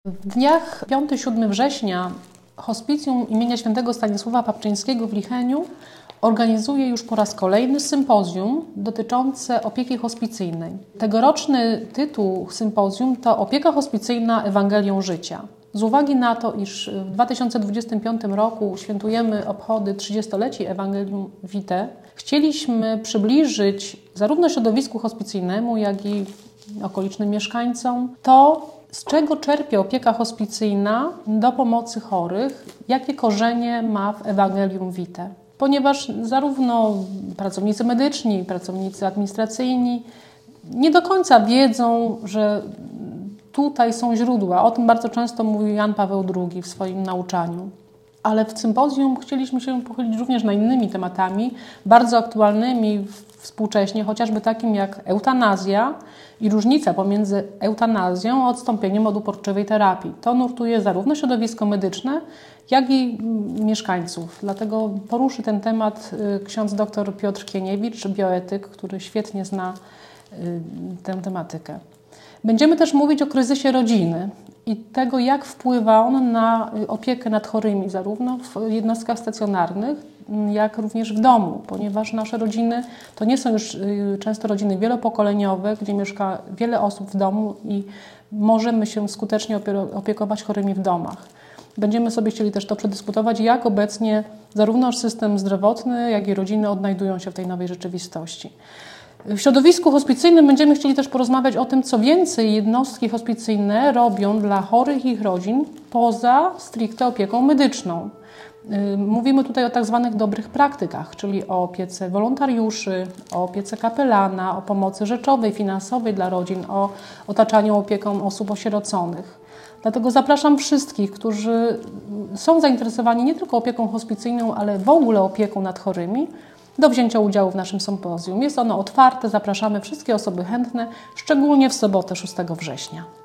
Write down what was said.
W dniach 5-7 września Hospicjum imienia Świętego Stanisława Papczyńskiego w Licheniu organizuje już po raz kolejny sympozjum dotyczące opieki hospicyjnej. Tegoroczny tytuł sympozjum to Opieka hospicyjna Ewangelią życia. Z uwagi na to, iż w 2025 roku świętujemy obchody 30-leci Ewangelium Vitae, chcieliśmy przybliżyć zarówno środowisku hospicyjnemu, jak i okolicznym mieszkańcom to, z czego czerpie opieka hospicyjna do pomocy chorych, jakie korzenie ma w Ewangelium Vitae. Ponieważ zarówno pracownicy medyczni, pracownicy administracyjni nie do końca wiedzą, że tutaj są źródła. O tym bardzo często mówił Jan Paweł II w swoim nauczaniu. Ale w sympozjum chcieliśmy się pochylić również nad innymi tematami, bardzo aktualnymi współcześnie, chociażby takim jak eutanazja i różnica pomiędzy eutanazją a odstąpieniem od uporczywej terapii. To nurtuje zarówno środowisko medyczne, jak i mieszkańców. Dlatego poruszy ten temat ksiądz dr Piotr Kieniewicz, bioetyk, który świetnie zna tę tematykę. Będziemy też mówić o kryzysie rodziny i tego, jak wpływa on na opiekę nad chorymi, zarówno w jednostkach stacjonarnych, jak również w domu, ponieważ nasze rodziny to nie są już często rodziny wielopokoleniowe, gdzie mieszka wiele osób w domu i możemy się skutecznie opiekować chorymi w domach. Będziemy sobie chcieli też to przedyskutować, jak obecnie zarówno system zdrowotny, jak i rodziny odnajdują się w tej nowej rzeczywistości. W środowisku hospicyjnym będziemy chcieli też porozmawiać o tym, co więcej jednostki hospicyjne robią dla chorych i ich rodzin poza stricte opieką medyczną. Mówimy tutaj o tak zwanych dobrych praktykach, czyli o opiece wolontariuszy, o opiece kapelana, o pomocy rzeczowej, finansowej dla rodzin, o otaczaniu opieką osób osieroconych. Dlatego zapraszam wszystkich, którzy są zainteresowani nie tylko opieką hospicyjną, ale w ogóle opieką nad chorymi, do wzięcia udziału w naszym sympozjum. Jest ono otwarte, zapraszamy wszystkie osoby chętne, szczególnie w sobotę 6 września.